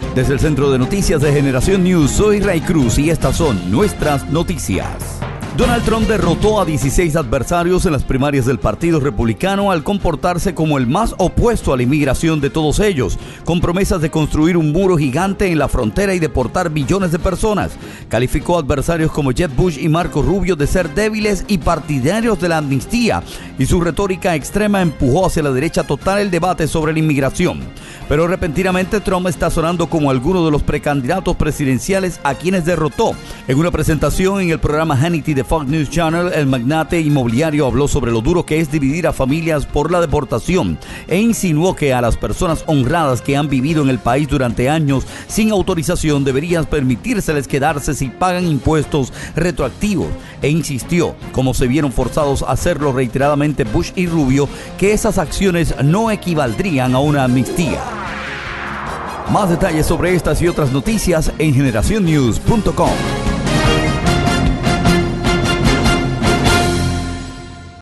Desde el Centro de Noticias de Generación News, soy Ray Cruz y estas son nuestras noticias. Donald Trump derrotó a 16 adversarios en las primarias del Partido Republicano al comportarse como el más opuesto a la inmigración de todos ellos, con promesas de construir un muro gigante en la frontera y deportar billones de personas. Calificó a adversarios como Jeb Bush y Marco Rubio de ser débiles y partidarios de la amnistía, y su retórica extrema empujó hacia la derecha total el debate sobre la inmigración. Pero repentinamente Trump está sonando como alguno de los precandidatos presidenciales a quienes derrotó. En una presentación en el programa Hannity de Fox News Channel, el magnate inmobiliario habló sobre lo duro que es dividir a familias por la deportación e insinuó que a las personas honradas que han vivido en el país durante años sin autorización deberían permitírseles quedarse si pagan impuestos retroactivos, e insistió, como se vieron forzados a hacerlo reiteradamente Bush y Rubio, que esas acciones no equivaldrían a una amnistía. Más detalles sobre estas y otras noticias en generacionnews.com.